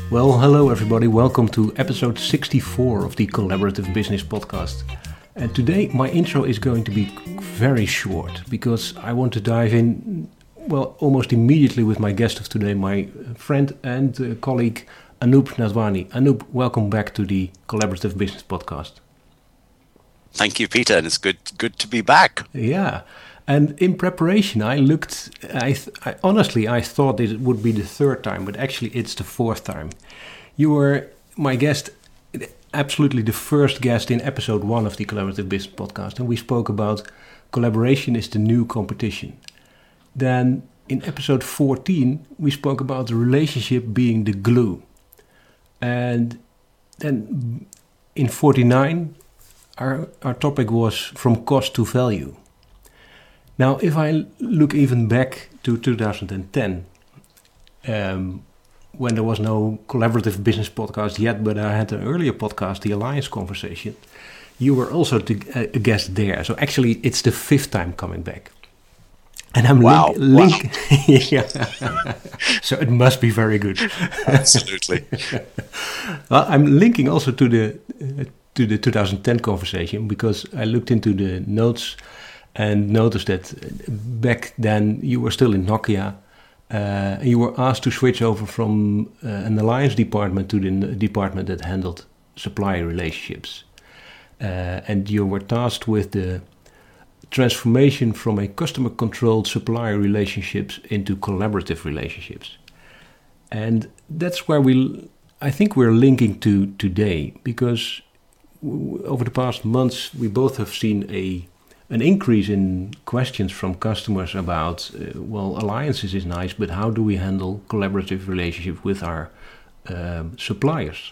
Well, hello everybody. Welcome to episode 64 of the Collaborative Business Podcast. And today my intro is going to be very short because I want to dive in, well, almost immediately with my guest of today, my friend and colleague Anoop Nadwani. Anoop, welcome back to the Collaborative Business Podcast. Thank you, Peter, and it's good to be back. Yeah. And in preparation, I looked, I honestly thought it would be the third time, but actually it's the fourth time. You were my guest, absolutely the first guest in episode 1 of the Collaborative Business Podcast, and we spoke about collaboration is the new competition. Then in episode 14, we spoke about the relationship being the glue. And then in 49, our topic was from cost to value. Now, if I look even back to 2010, when there was no Collaborative Business Podcast yet, but I had an earlier podcast, the Alliance Conversation, you were also a guest there. So actually, it's the 5th time coming back. And I'm Yeah. So it must be very good. Absolutely. Well, I'm linking also to the 2010 conversation because I looked into the notes and noticed that back then you were still in Nokia. You were asked to switch over from an alliance department to the department that handled supplier relationships. And you were tasked with the transformation from a customer-controlled supplier relationships into collaborative relationships. And that's where I think we're linking to today, because over the past months we both have seen an increase in questions from customers about, alliances is nice, but how do we handle collaborative relationship with our suppliers?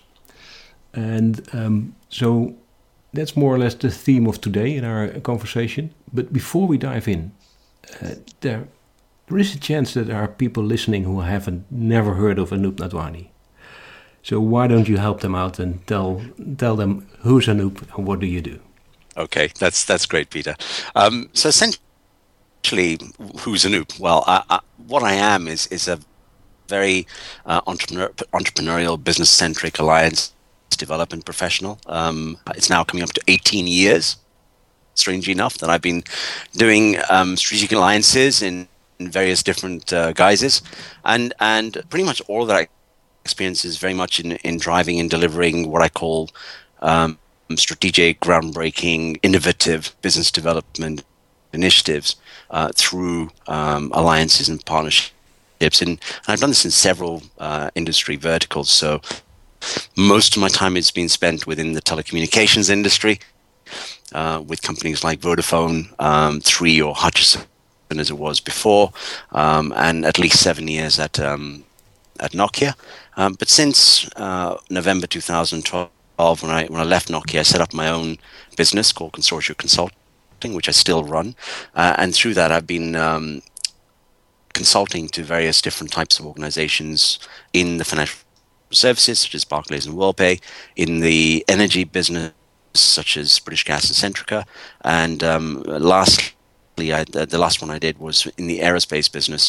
And so that's more or less the theme of today in our conversation. But before we dive in, there is a chance that there are people listening who haven't never heard of Anoop Nadwani. So why don't you help them out and tell them who's Anoop and what do you do? Okay, that's great, Peter. So essentially, who's Anoop? Well, what I am is a very entrepreneurial, business-centric alliance development professional. It's now coming up to 18 years, strangely enough, that I've been doing strategic alliances in various different guises, and pretty much all of that experience is very much in driving and delivering what I call strategic, groundbreaking, innovative business development initiatives through alliances and partnerships. And I've done this in several industry verticals. So most of my time has been spent within the telecommunications industry with companies like Vodafone, Three, or Hutchison as it was before, and at least 7 years at Nokia. But since November 2012, when I left Nokia, I set up my own business called Consortia Consulting, which I still run. And through that, I've been consulting to various different types of organizations in the financial services, such as Barclays and WorldPay, in the energy business, such as British Gas and Centrica. And lastly, the last one I did was in the aerospace business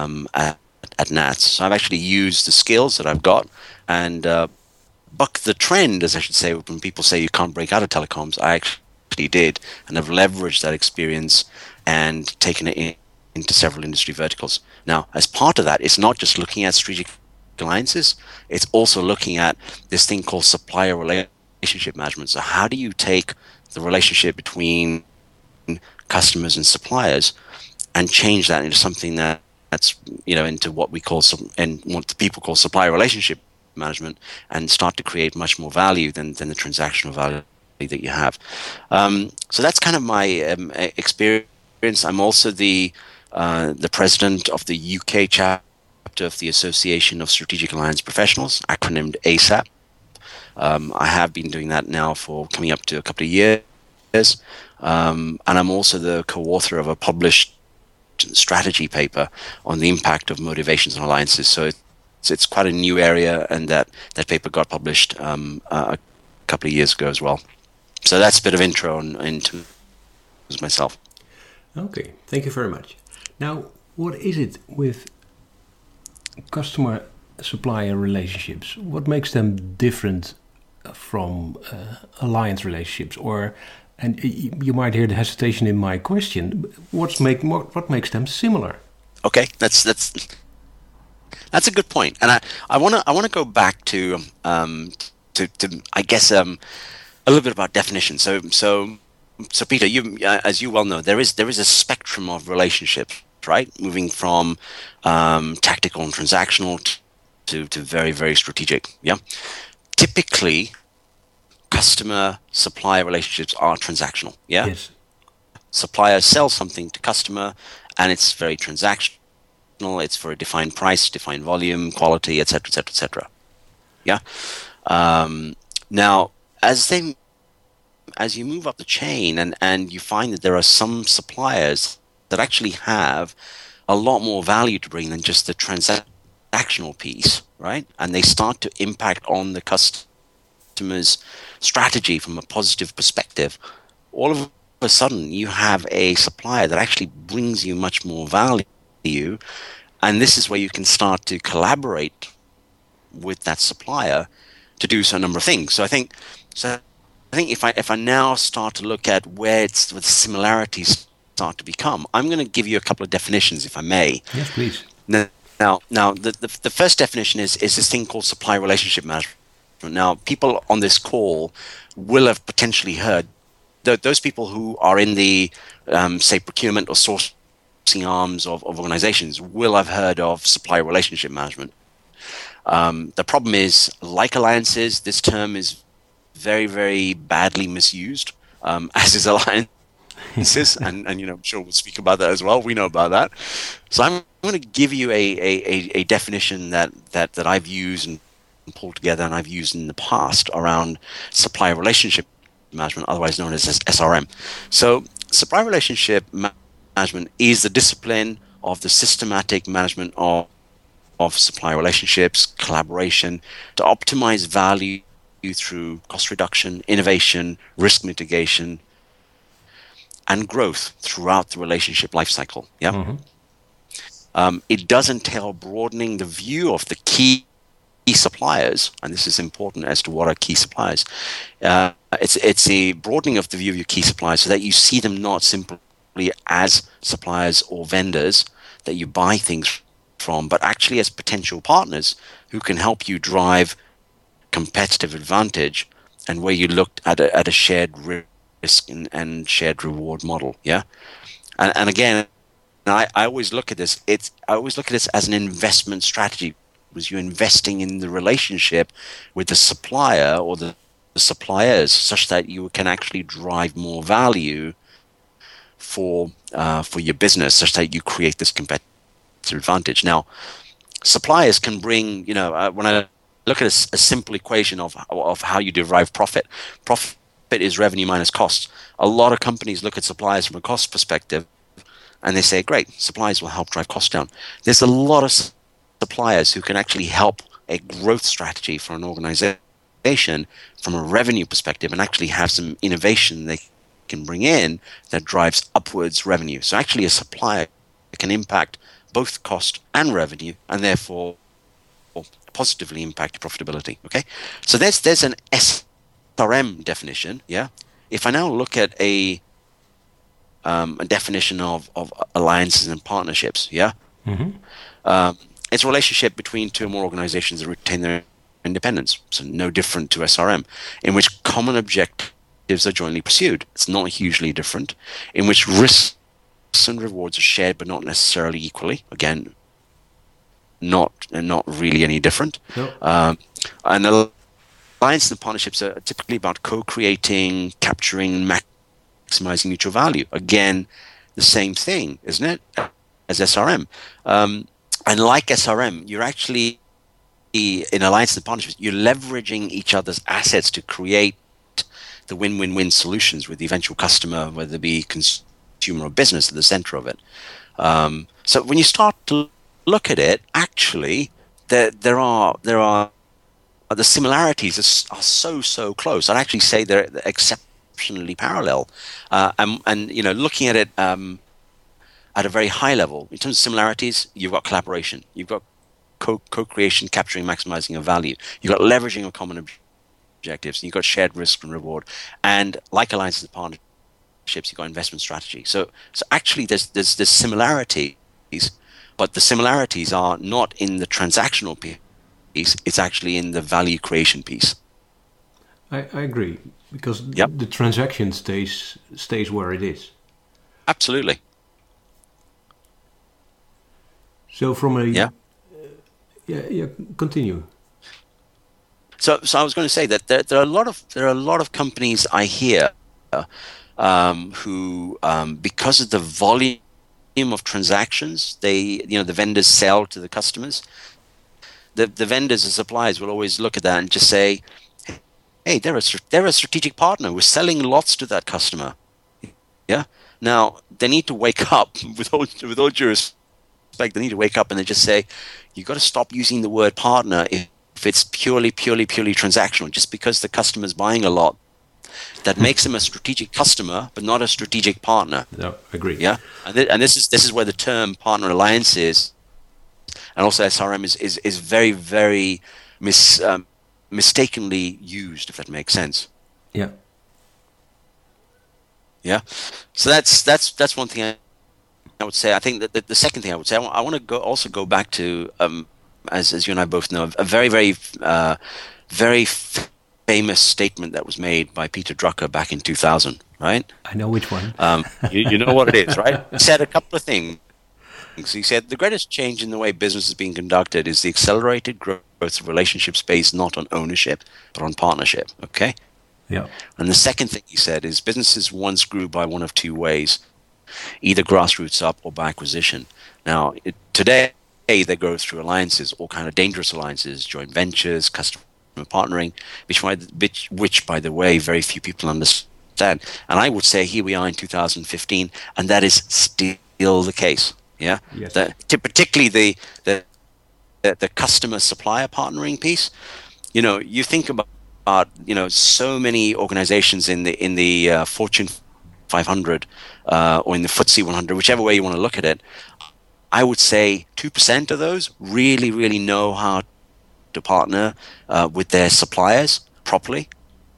at NATS. So I've actually used the skills that I've got and buck the trend, as I should say, when people say you can't break out of telecoms. I actually did, and I've leveraged that experience and taken it into several industry verticals. Now, as part of that, it's not just looking at strategic alliances, it's also looking at this thing called supplier relationship management. So how do you take the relationship between customers and suppliers and change that into something that's into what we call and what the people call supplier relationship management, and start to create much more value than the transactional value that you have. So that's kind of my experience. I'm also the president of the UK chapter of the Association of Strategic Alliance Professionals, acronymed ASAP. I have been doing that now for coming up to a couple of years. And I'm also the co-author of a published strategy paper on the impact of motivations on alliances. So it's quite a new area, and that paper got published a couple of years ago as well. So that's a bit of intro into myself. Okay, thank you very much. Now, what is it with customer supplier relationships? What makes them different from alliance relationships? And you might hear the hesitation in my question. What makes them similar? Okay, that's a good point, and I want to go back to I guess a little bit about definition. So Peter, you as you well know, there is a spectrum of relationships, right? Moving from tactical and transactional to very, very strategic. Yeah. Typically, customer supplier relationships are transactional. Yeah. Yes. Supplier sells something to customer, and it's very transactional. It's for a defined price, defined volume, quality, etc., etc., etc. Yeah. Now, as you move up the chain, and you find that there are some suppliers that actually have a lot more value to bring than just the transactional piece, right? And they start to impact on the customer's strategy from a positive perspective. All of a sudden, you have a supplier that actually brings you much more value, and this is where you can start to collaborate with that supplier to do a number of things. So I think if I now start to look at where the similarities start to become, I'm going to give you a couple of definitions, if I may. Yes, please. Now, the first definition is this thing called supply relationship management. Now, people on this call will have potentially heard those people who are in the say procurement or sourcing arms of organizations will have heard of supply relationship management. The problem is, like alliances, this term is very, very badly misused, as is alliances, and I'm sure we'll speak about that as well. We know about that. So I'm going to give you a definition that I've used and pulled together, and I've used in the past around supplier relationship management, otherwise known as SRM. So supplier relationship management is the discipline of the systematic management of supplier relationships, collaboration, to optimize value through cost reduction, innovation, risk mitigation, and growth throughout the relationship lifecycle. Yeah. Mm-hmm. It does entail broadening the view of the key suppliers, and this is important as to what are key suppliers. It's a broadening of the view of your key suppliers so that you see them not simply as suppliers or vendors that you buy things from, but actually as potential partners who can help you drive competitive advantage, and where you looked at a shared risk and shared reward model. Yeah. And again, I always look at this. I always look at this as an investment strategy, because you're investing in the relationship with the supplier or the suppliers, such that you can actually drive more value for your business, such that you create this competitive advantage. Now, suppliers can bring, when I look at a simple equation of how you derive profit. Profit is revenue minus cost. A lot of companies look at suppliers from a cost perspective, and they say, great, suppliers will help drive costs down. There's a lot of suppliers who can actually help a growth strategy for an organization from a revenue perspective, and actually have some innovation they can bring in that drives upwards revenue. So actually a supplier can impact both cost and revenue, and therefore positively impact profitability. Okay, so there's an SRM definition. Yeah, if I now look at a definition of alliances and partnerships, yeah, it's a relationship between two or more organizations that retain their independence. So no different to SRM, in which common objectives are jointly pursued. It's not hugely different. In which risks and rewards are shared, but not necessarily equally. Again, not really any different. Nope. And alliances and partnerships are typically about co-creating, capturing, and maximizing mutual value. Again, the same thing, isn't it, as SRM? And like SRM, you're actually, in alliances and partnerships, you're leveraging each other's assets to create the win-win-win solutions with the eventual customer, whether it be consumer or business, at the center of it. So when you start to look at it, actually, there are the similarities are so close. I'd actually say they're exceptionally parallel. And looking at it at a very high level, in terms of similarities, you've got collaboration, you've got co-creation, capturing, maximizing of value. You've got leveraging of common objectives. And you've got shared risk and reward. And like alliances and partnerships, you've got investment strategy. So actually, there's similarities, but the similarities are not in the transactional piece. It's actually in the value creation piece. I agree, because the transaction stays where it is. Absolutely. So from a continue. So I was going to say that there are a lot of companies I hear who because of the volume of transactions, the vendors sell to the customers. The vendors and suppliers will always look at that and just say, hey, they're a strategic partner. We're selling lots to that customer. Yeah. Now they need to wake up with all due respect. They need to wake up and they just say, you got to stop using the word partner if it's purely transactional. Just because the customer's buying a lot, that makes them a strategic customer, but not a strategic partner. No, agree. Yeah. And this is where the term partner alliance is, and also SRM is very, very mistakenly used, if that makes sense. Yeah. Yeah. So that's one thing I would say. I think that the second thing I would say, I want to go back to, as you and I both know, a very, very, very famous statement that was made by Peter Drucker back in 2000, right? I know which one. You know what it is, right? He said a couple of things. He said, the greatest change in the way business is being conducted is the accelerated growth of relationships based not on ownership, but on partnership, okay? Yeah. And the second thing he said is businesses once grew by one of two ways, either grassroots up or by acquisition. Now, today, they grow through alliances, all kind of dangerous alliances, joint ventures, customer partnering, which, by the way, very few people understand. And I would say here we are in 2015, and that is still the case. Yeah, yes. Particularly the customer supplier partnering piece. You think about so many organizations in the Fortune 500 or in the FTSE 100, whichever way you want to look at it. I would say 2% of those really, really know how to partner with their suppliers properly.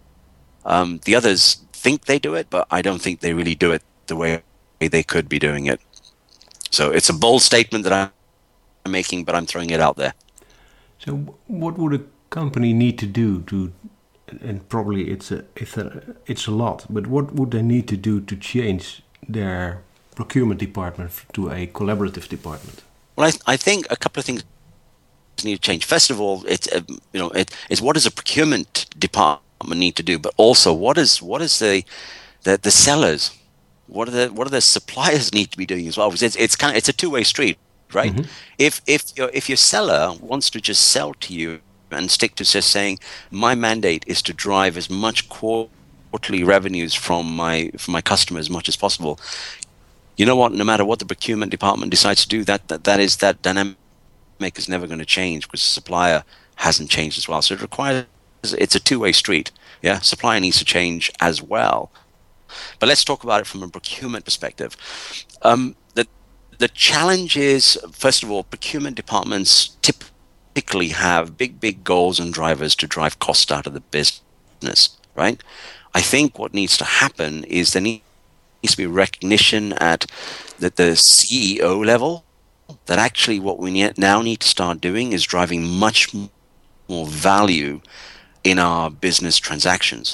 The others think they do it, but I don't think they really do it the way they could be doing it. So it's a bold statement that I'm making, but I'm throwing it out there. So what would a company need to do to, and probably it's a lot, but what would they need to do to change their procurement department to a collaborative department? Well, I think a couple of things need to change. First of all, it's what does a procurement department need to do, but also what is the sellers, what do the suppliers need to be doing as well? Because it's a two-way street, right? Mm-hmm. If your seller wants to just sell to you and stick to just saying, my mandate is to drive as much quarterly revenues from my customer as much as possible. You know what? No matter what the procurement department decides to do, that dynamic is never going to change because the supplier hasn't changed as well. So it's a two-way street. Yeah, supplier needs to change as well. But let's talk about it from a procurement perspective. The challenge is, first of all, procurement departments typically have big goals and drivers to drive cost out of the business, right? I think what needs to happen is there needs to be recognition at the CEO level that actually what we now need to start doing is driving much more value in our business transactions.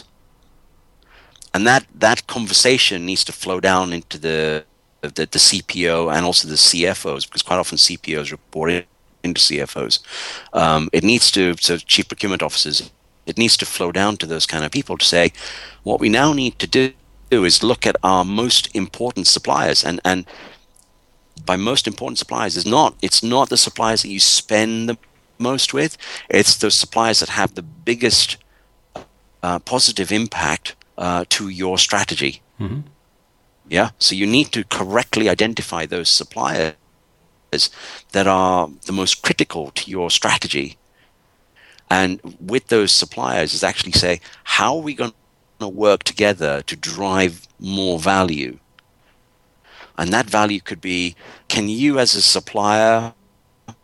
And that conversation needs to flow down into the CPO and also the CFOs, because quite often CPOs report into CFOs. It needs to, so chief procurement officers, it needs to flow down to those kind of people to say, what we now need to do is look at our most important suppliers. And by most important suppliers, it's not the suppliers that you spend the most with, it's those suppliers that have the biggest positive impact to your strategy. Mm-hmm. Yeah, so you need to correctly identify those suppliers that are the most critical to your strategy, and with those suppliers is actually say, how are we going to work together to drive more value? And that value could be, can you as a supplier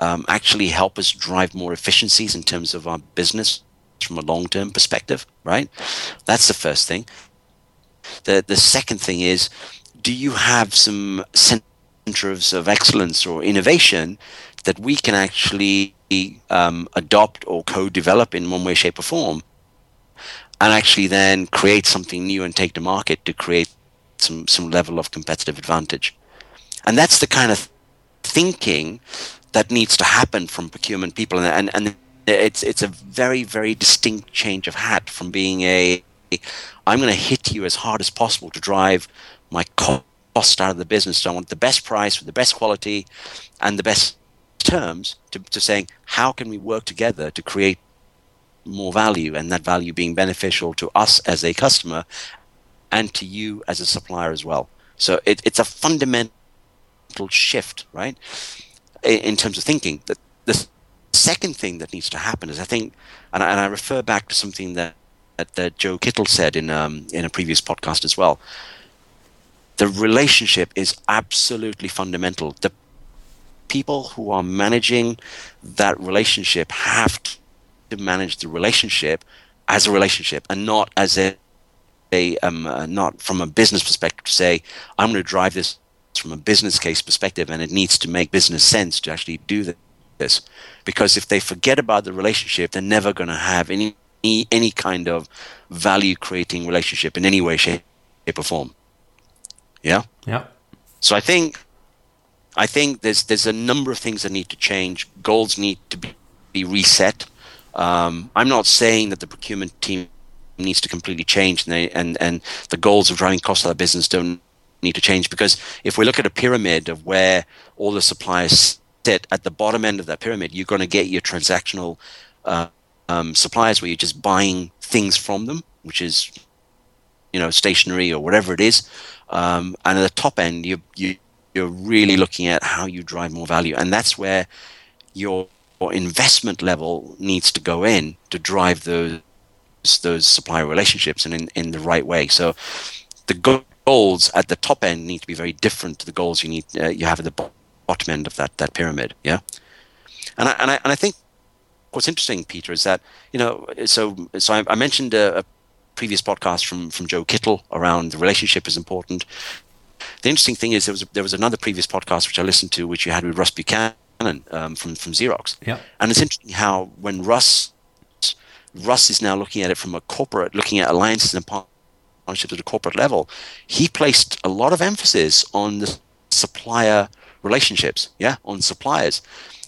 actually help us drive more efficiencies in terms of our business from a long-term perspective, right? That's the first thing. The second thing is, do you have some centers of excellence or innovation that we can actually adopt or co-develop in one way, shape, or form, and actually then create something new and take to market to create some level of competitive advantage? And that's the kind of thinking that needs to happen from procurement people, and it's a very, very distinct change of hat from being I'm going to hit you as hard as possible to drive my cost out of the business. So I want the best price with the best quality and the best terms, to saying, how can we work together to create more value, and that value being beneficial to us as a customer and to you as a supplier as well. So it's a fundamental shift, right, in terms of thinking. The second thing that needs to happen is, I think, and I refer back to something that Joe Kittle said in a previous podcast as well. The relationship is absolutely fundamental. The people who are managing that relationship have to manage the relationship as a relationship, and not as not from a business perspective to say, I'm going to drive this from a business case perspective, and it needs to make business sense to actually do this. Because if they forget about the relationship, they're never going to have any kind of value creating relationship in any way, shape, or form. Yeah. So I think there's a number of things that need to change. Goals need to be reset. I'm not saying that the procurement team needs to completely change, and the goals of driving cost out of business don't need to change, because if we look at a pyramid of where all the suppliers sit, at the bottom end of that pyramid, you're going to get your transactional suppliers where you're just buying things from them, which is, stationery or whatever it is, and at the top end you're really looking at how you drive more value, and that's where your investment level needs to go in to drive those supplier relationships and in the right way. So the goals at the top end need to be very different to the goals you have at the bottom end of that pyramid. Yeah, and I think what's interesting, Peter, is that so I mentioned a previous podcast from Joe Kittle around the relationship is important. The interesting thing is there was another previous podcast which I listened to, which you had with Russ Buchanan from Xerox. Yeah. And it's interesting how when Russ is now looking at it from looking at alliances and partnerships at a corporate level, he placed a lot of emphasis on the supplier relationships, on suppliers.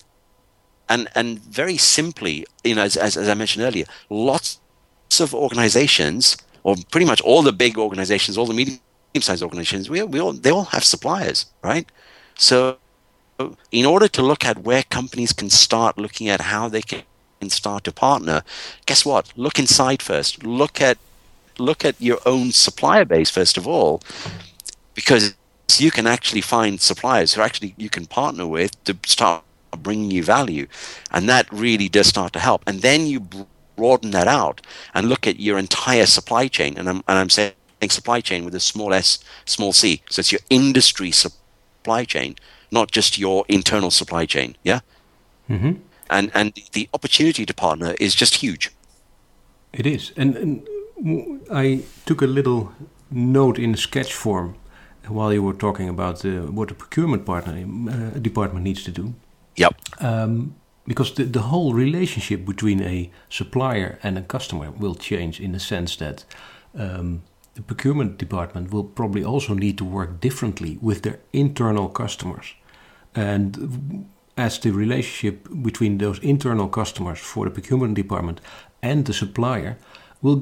And very simply, as I mentioned earlier, lots of organizations, or pretty much all the big organizations, all the medium-sized organizations, they all have suppliers, right? So in order to look at where companies can start looking at how they can start to partner, guess what? Look inside first. Look at your own supplier base first of all, because you can actually find suppliers who actually you can partner with to start bringing you value, and that really does start to help. And then you broaden that out and look at your entire supply chain, and I'm saying supply chain with a small s, small c. So it's your industry supply chain, not just your internal supply chain. Yeah. Mm-hmm. And the opportunity to partner is just huge. It is. And I took a little note in sketch form while you were talking about what the procurement department needs to do. Yep. Because the whole relationship between a supplier and a customer will change, in the sense that the procurement department will probably also need to work differently with their internal customers. And as the relationship between those internal customers for the procurement department and the supplier will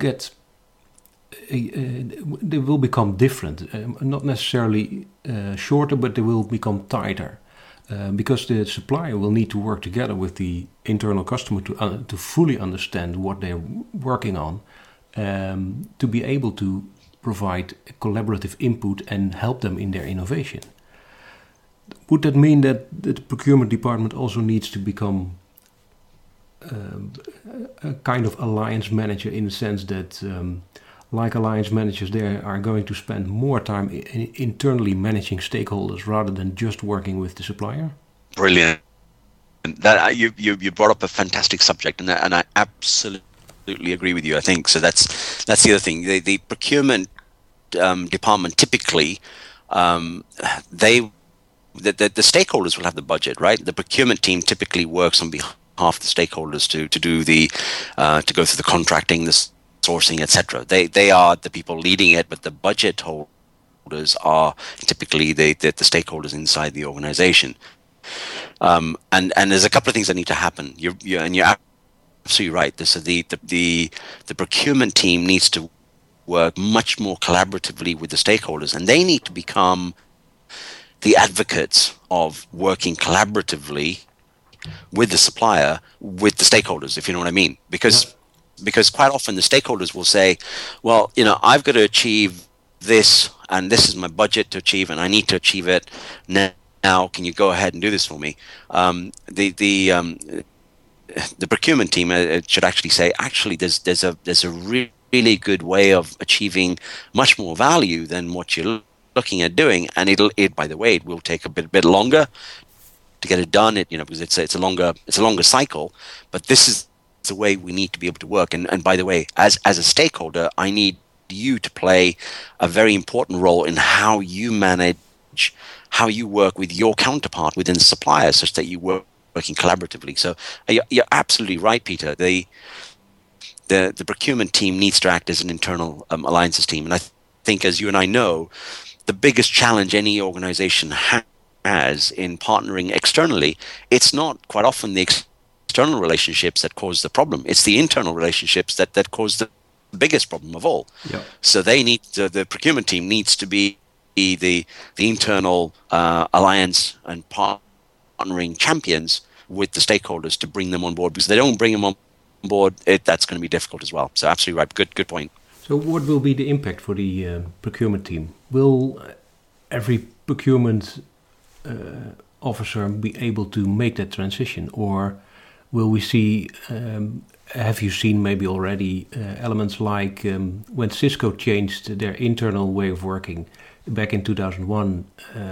they will become different, not necessarily shorter, but they will become tighter, because the supplier will need to work together with the internal customer to fully understand what they're working on, to be able to provide collaborative input and help them in their innovation. Would that mean that the procurement department also needs to become a kind of alliance manager, in the sense that, like alliance managers, they are going to spend more time internally managing stakeholders rather than just working with the supplier? Brilliant. That you brought up a fantastic subject, and I absolutely agree with you. I think so. That's the other thing. The procurement department typically, the stakeholders will have the budget, right? The procurement team typically works on behalf of the stakeholders to do to go through the contracting, the sourcing, etc. They are the people leading it, but the budget holders are typically the stakeholders inside the organization. And there's a couple of things that need to happen. You're absolutely right. So the procurement team needs to work much more collaboratively with the stakeholders, and they need to become the advocates of working collaboratively with the supplier, with the stakeholders, if you know what I mean. Because quite often the stakeholders will say, well, I've got to achieve this, and this is my budget to achieve, and I need to achieve it now. Can you go ahead and do this for me? The procurement team should actually say, actually, there's a really good way of achieving much more value than what you're looking at doing, and by the way, it will take a bit longer to get it done. Because it's a longer cycle, but this is the way we need to be able to work. And by the way, as a stakeholder, I need you to play a very important role in how you manage, how you work with your counterpart within the supplier, such that you working collaboratively. So you're absolutely right, Peter. The procurement team needs to act as an internal alliances team. And I think, as you and I know, the biggest challenge any organization has in partnering externally, it's not quite often the external relationships that cause the problem. It's the internal relationships that cause the biggest problem of all. Yep. So the procurement team needs to be the internal alliance and partnering champions with the stakeholders to bring them on board, because if they don't bring them on board, that's going to be difficult as well. So absolutely right. Good point. So what will be the impact for the procurement team? Will every procurement officer be able to make that transition, or will we see, have you seen maybe already elements like when Cisco changed their internal way of working back in 2001,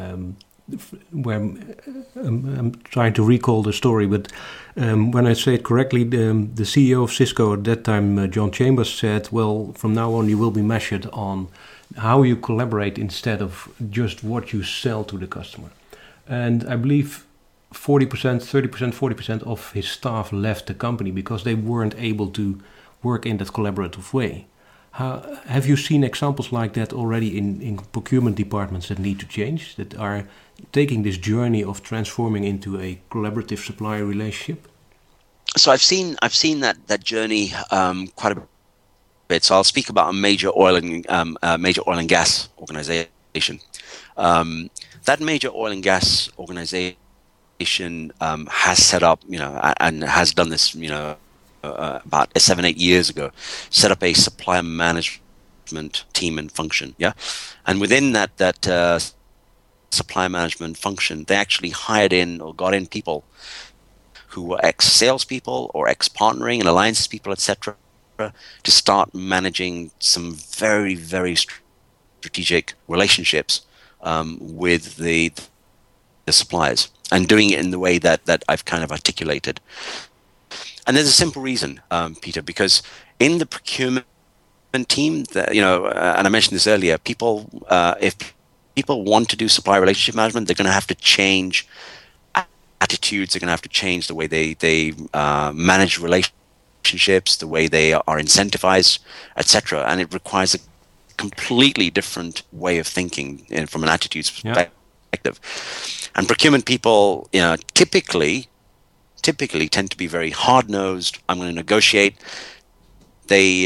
where I'm trying to recall the story, but when I say it correctly, the CEO of Cisco at that time, John Chambers, said, well, from now on you will be measured on how you collaborate instead of just what you sell to the customer. And I believe 40%, 30%, 40% of his staff left the company because they weren't able to work in that collaborative way. Have you seen examples like that already in procurement departments that need to change, that are taking this journey of transforming into a collaborative supplier relationship? So I've seen that journey quite a bit. So I'll speak about a major oil and gas organization. That major oil and gas organization has set up, and has done this, about 7-8 years ago, set up a supplier management team and function. Yeah, and within that supplier management function, they actually hired in or got in people who were ex-salespeople or ex-partnering and alliances people, etc., to start managing some very, very strategic relationships with the suppliers, and doing it in the way that I've kind of articulated. And there's a simple reason, Peter, because in the procurement team, and I mentioned this earlier, if people want to do supplier relationship management, they're going to have to change attitudes. They're going to have to change the way they manage relationships, the way they are incentivized, etc. And it requires a completely different way of thinking from an attitudes perspective. Yeah. And procurement people, typically tend to be very hard-nosed. I'm going to negotiate. They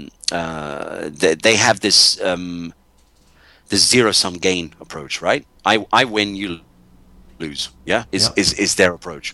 have this zero-sum gain approach, right? I win, you lose. Yeah, is their approach,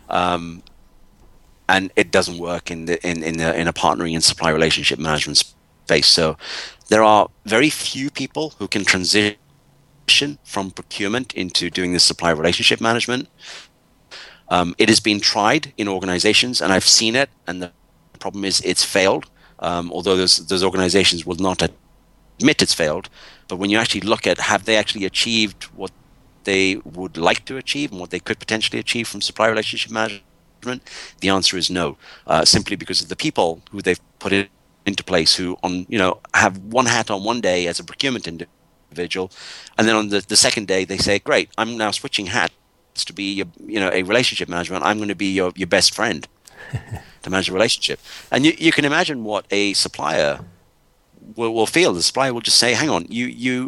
and it doesn't work in a partnering and supply relationship management space. So there are very few people who can transition from procurement into doing this supply relationship management. It has been tried in organizations, and I've seen it, and the problem is it's failed, although those organizations will not admit it's failed. But when you actually look at, have they actually achieved what they would like to achieve and what they could potentially achieve from supplier relationship management? The answer is no, simply because of the people who they've put into place, who have one hat on one day as a procurement individual, and then on the second day they say, great, I'm now switching hats to be a relationship management. I'm going to be your best friend to manage a relationship. And you can imagine what a supplier will feel. The supplier will just say, hang on, you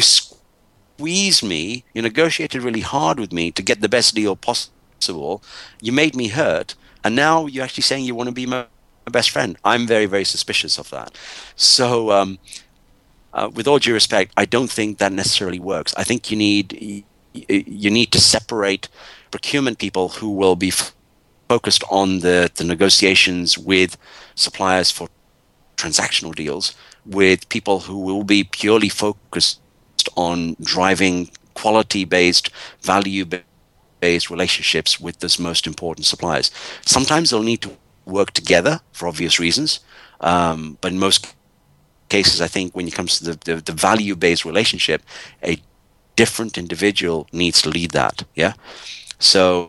squeezed me, you negotiated really hard with me to get the best deal possible, you made me hurt, and now you're actually saying you want to be my best friend. I'm very, very suspicious of that. So with all due respect, I don't think that necessarily works. I think you need to separate procurement people who will be focused on the negotiations with suppliers for transactional deals, with people who will be purely focused on driving quality-based, value-based relationships with those most important suppliers. Sometimes they'll need to work together for obvious reasons, but in most cases, I think when it comes to the value-based relationship, a different individual needs to lead that. Yeah, so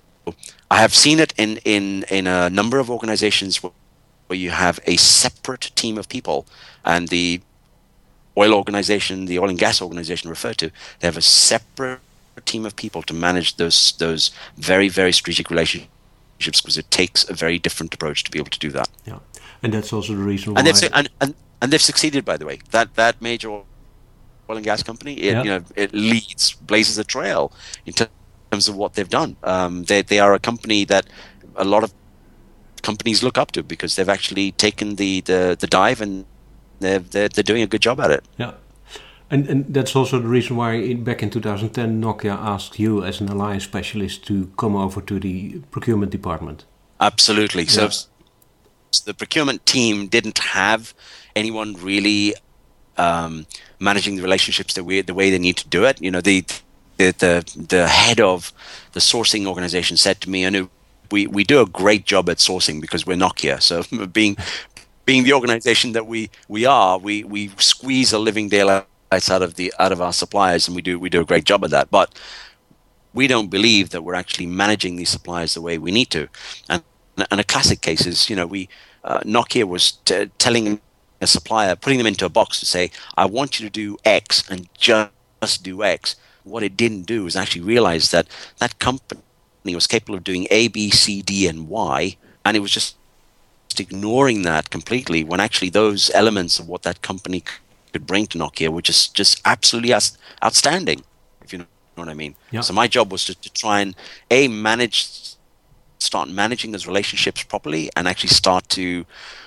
I have seen it in a number of organizations where you have a separate team of people, and the oil and gas organization referred to, they have a separate team of people to manage those very, very strategic relationships, because it takes a very different approach to be able to do that. Yeah, and that's also the reason why. And they've succeeded, by the way. That major oil and gas company, it blazes a trail in terms of what they've done. They are a company that a lot of companies look up to, because they've actually taken the dive, and they're doing a good job at it. Yeah, and that's also the reason why back in 2010 Nokia asked you as an alliance specialist to come over to the procurement department. Absolutely. Yeah. So the procurement team didn't have anyone really managing the relationships the way they need to do it. The head of the sourcing organization said to me, "Anu, we do a great job at sourcing because we're Nokia. So being the organization that we are, we squeeze a living daylights out of our suppliers, and we do a great job of that. But we don't believe that we're actually managing these suppliers the way we need to." And a classic case is, Nokia was telling a supplier, putting them into a box to say, "I want you to do X and just do X." What it didn't do was actually realize that company was capable of doing A, B, C, D, and Y, and it was just ignoring that completely, when actually those elements of what that company could bring to Nokia were just absolutely outstanding, if you know what I mean. Yeah. So my job was to try and start managing those relationships properly, and actually start to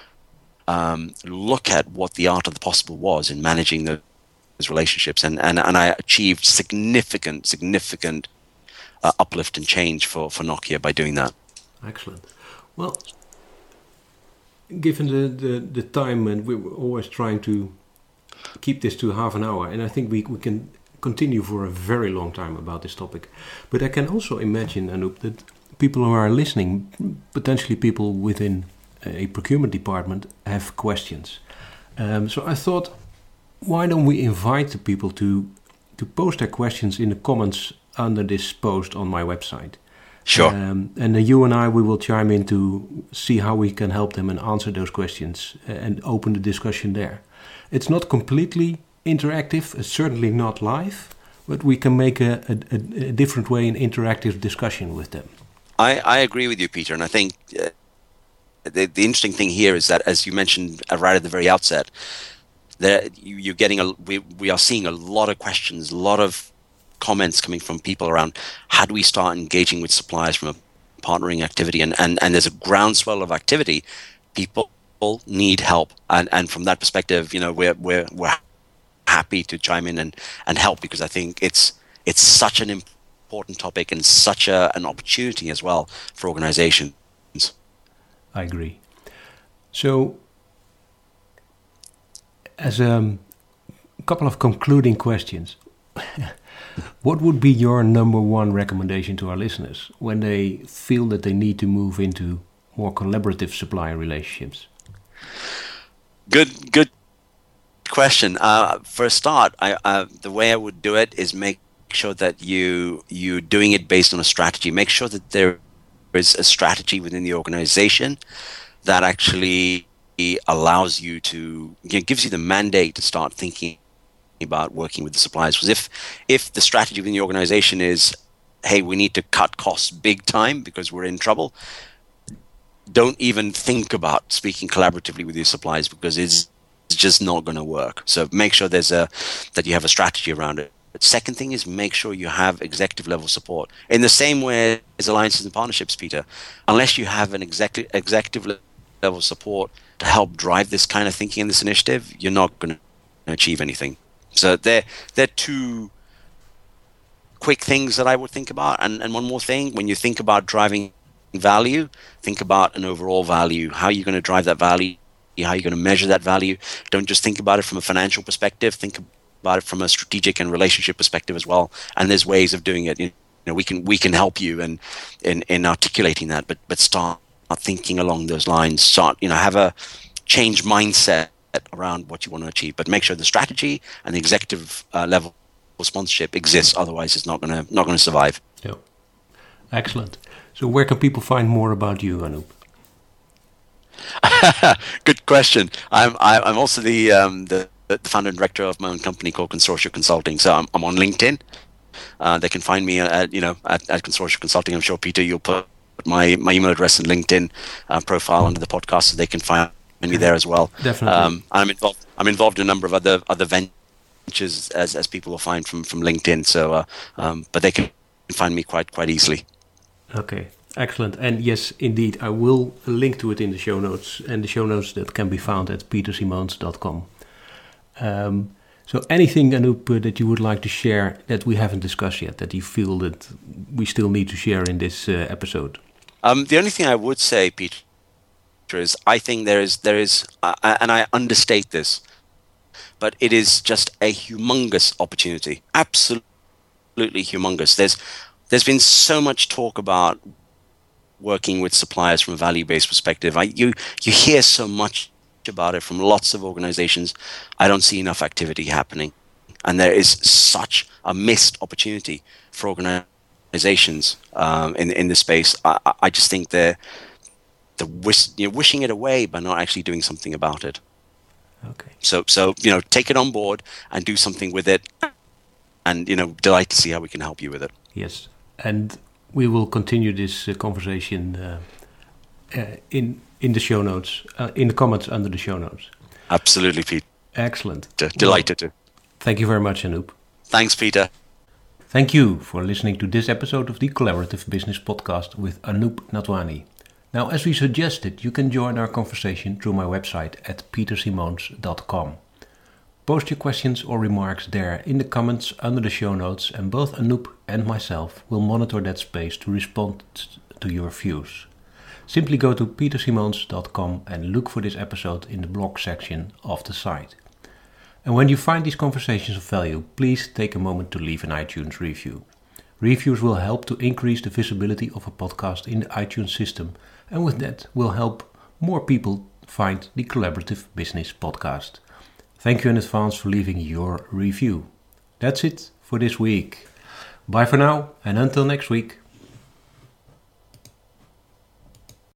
look at what the art of the possible was in managing those relationships, and I achieved significant uplift and change for Nokia by doing that. Excellent. Well, given the time, and we're always trying to keep this to half an hour, and I think we can continue for a very long time about this topic. But I can also imagine, Anoop, that people who are listening, potentially people within a procurement department, have questions. So I thought, why don't we invite the people to post their questions in the comments under this post on my website? Sure. And then you and we will chime in to see how we can help them and answer those questions and open the discussion there. It's not completely interactive, it's certainly not live, but we can make a different way in interactive discussion with them. I agree with you, Peter, and I think the interesting thing here is that, as you mentioned right at the very outset, that we are seeing a lot of questions, a lot of comments coming from people around how do we start engaging with suppliers from a partnering activity, and there's a groundswell of activity. People need help, and from that perspective, we're happy to chime in and help, because I think it's such an important topic and such an opportunity as well for organizations. I agree. So, as a couple of concluding questions, what would be your number one recommendation to our listeners when they feel that they need to move into more collaborative supplier relationships? Good question. For a start, the way I would do it is make sure that you're doing it based on a strategy. Make sure that there is a strategy within the organization that actually allows you to, gives you the mandate to start thinking about working with the suppliers. Because if the strategy within the organization is, hey, we need to cut costs big time because we're in trouble, don't even think about speaking collaboratively with your suppliers, because it's just not going to work. So make sure that you have a strategy around it. The second thing is make sure you have executive level support. In the same way as alliances and partnerships, Peter, unless you have an executive level support to help drive this kind of thinking in this initiative, you're not going to achieve anything. So they're two quick things that I would think about. And one more thing, when you think about driving value, think about an overall value. How are you going to drive that value? How are you going to measure that value? Don't just think about it from a financial perspective. Think about it from a strategic and relationship perspective as well. And there's ways of doing it. We can help you in articulating that, but start thinking along those lines. Start, have a change mindset around what you want to achieve. But make sure the strategy and the executive level sponsorship exists. Otherwise, it's not going to survive. Yeah, excellent. So, where can people find more about you, Anoop? Good question. I'm also the founder and director of my own company called Consortia Consulting. So I'm on LinkedIn. They can find me at Consortia Consulting. I'm sure, Peter, you'll put my email address and LinkedIn profile under the podcast, so they can find me there as well. Definitely. I'm involved in a number of other ventures, as people will find from LinkedIn. So, but they can find me quite easily. Okay. Excellent. And yes, indeed, I will link to it in the show notes, and the show notes that can be found at petersimoons.com. So anything, Anoop, that you would like to share that we haven't discussed yet, that you feel that we still need to share in this episode? The only thing I would say, Peter, is I think there is, and I understate this, but it is just a humongous opportunity. Absolutely humongous. There's been so much talk about working with suppliers from a value-based perspective. You hear so much about it from lots of organizations. I don't see enough activity happening, and there is such a missed opportunity for organizations in this space. I just think they're wishing it away by not actually doing something about it. Okay. So take it on board and do something with it, and delight to see how we can help you with it. Yes, and we will continue this conversation in the show notes, in the comments under the show notes. Absolutely, Pete. Excellent. Delighted to. Thank you very much, Anoop. Thanks, Peter. Thank you for listening to this episode of the Collaborative Business Podcast with Anoop Natwani. Now, as we suggested, you can join our conversation through my website at petersimoons.com. Post your questions or remarks there in the comments under the show notes, and both Anoop and myself will monitor that space to respond to your views. Simply go to petersimoons.com and look for this episode in the blog section of the site. And when you find these conversations of value, please take a moment to leave an iTunes review. Reviews will help to increase the visibility of a podcast in the iTunes system, and with that will help more people find the Collaborative Business Podcast. Thank you in advance for leaving your review. That's it for this week. Bye for now, and until next week.